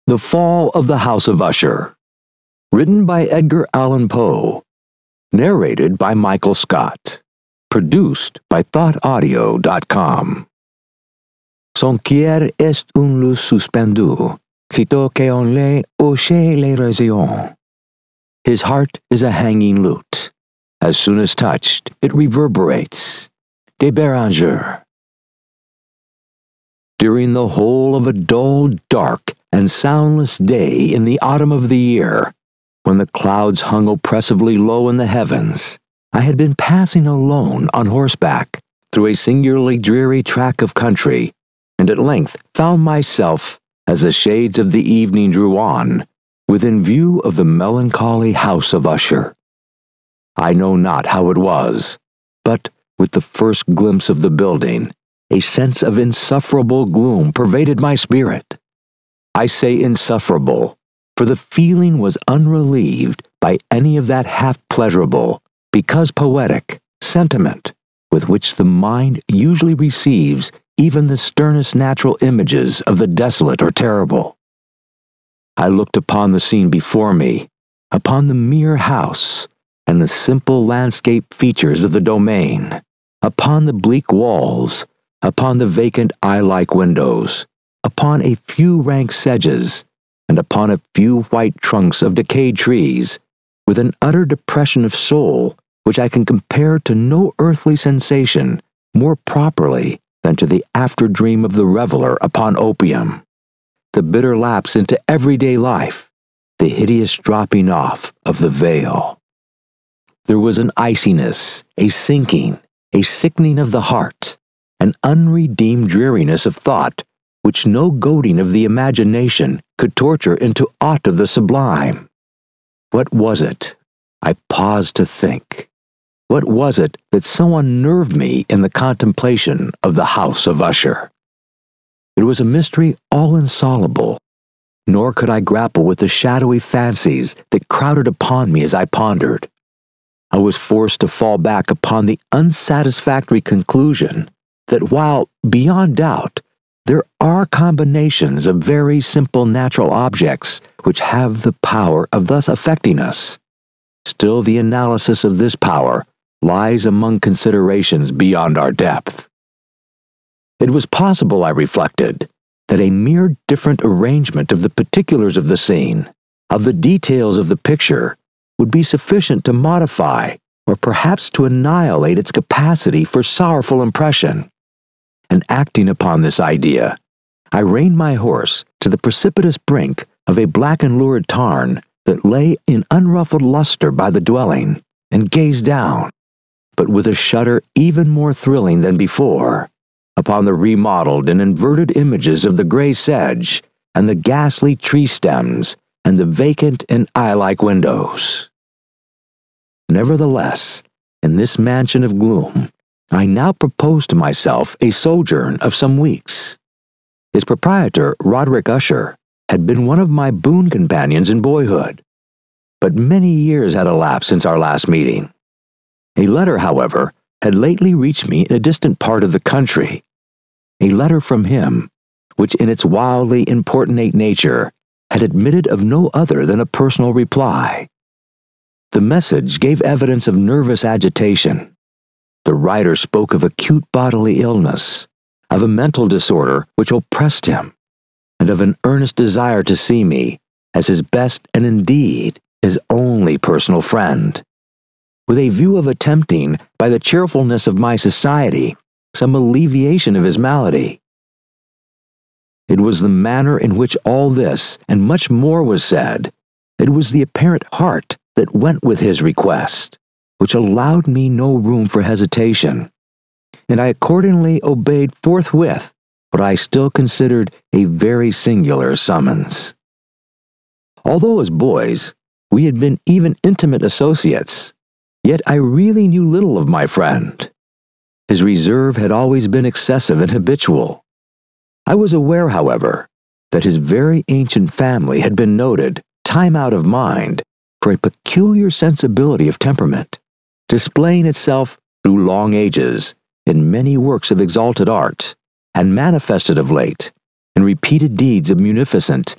The Fall of the House of Usher, written by Edgar Allan Poe, narrated by Michael Scott, produced by thoughtaudio.com. Son quier est un luz suspendu, sitôt qu'on le hoche les raisons. His heart is a hanging lute. As soon as touched, it reverberates. De Beranger. During the whole of a dull, dark, and soundless day in the autumn of the year, when the clouds hung oppressively low in the heavens, I had been passing alone on horseback through a singularly dreary tract of country, and at length found myself, as the shades of the evening drew on, within view of the melancholy house of Usher. I know not how it was, but with the first glimpse of the building, a sense of insufferable gloom pervaded my spirit. I say insufferable, for the feeling was unrelieved by any of that half-pleasurable, because poetic, sentiment with which the mind usually receives even the sternest natural images of the desolate or terrible. I looked upon the scene before me, upon the mere house, and the simple landscape features of the domain, upon the bleak walls, upon the vacant eye-like windows, upon a few rank sedges, and upon a few white trunks of decayed trees, with an utter depression of soul which I can compare to no earthly sensation more properly than to the after-dream of the reveler upon opium, the bitter lapse into everyday life, the hideous dropping off of the veil. There was an iciness, a sinking, a sickening of the heart, an unredeemed dreariness of thought which no goading of the imagination could torture into aught of the sublime. What was it? I paused to think. What was it that so unnerved me in the contemplation of the house of Usher? It was a mystery all insoluble, nor could I grapple with the shadowy fancies that crowded upon me as I pondered. I was forced to fall back upon the unsatisfactory conclusion that while, beyond doubt, there are combinations of very simple natural objects which have the power of thus affecting us, still the analysis of this power lies among considerations beyond our depth. It was possible, I reflected, that a mere different arrangement of the particulars of the scene, of the details of the picture, would be sufficient to modify or perhaps to annihilate its capacity for sorrowful impression. And acting upon this idea, I reined my horse to the precipitous brink of a black and lurid tarn that lay in unruffled luster by the dwelling, and gazed down, but with a shudder even more thrilling than before, upon the remodeled and inverted images of the gray sedge, and the ghastly tree stems, and the vacant and eye-like windows. Nevertheless, in this mansion of gloom, I now proposed to myself a sojourn of some weeks. Its proprietor, Roderick Usher, had been one of my boon companions in boyhood, but many years had elapsed since our last meeting. A letter, however, had lately reached me in a distant part of the country, a letter from him, which in its wildly importunate nature had admitted of no other than a personal reply. The message gave evidence of nervous agitation. The writer spoke of acute bodily illness, of a mental disorder which oppressed him, and of an earnest desire to see me as his best and indeed his only personal friend, with a view of attempting, by the cheerfulness of my society, some alleviation of his malady. It was the manner in which all this and much more was said, it was the apparent heart that went with his request, which allowed me no room for hesitation, and I accordingly obeyed forthwith what I still considered a very singular summons. Although as boys we had been even intimate associates, yet I really knew little of my friend. His reserve had always been excessive and habitual. I was aware, however, that his very ancient family had been noted, time out of mind, for a peculiar sensibility of temperament, displaying itself through long ages in many works of exalted art, and manifested of late in repeated deeds of munificent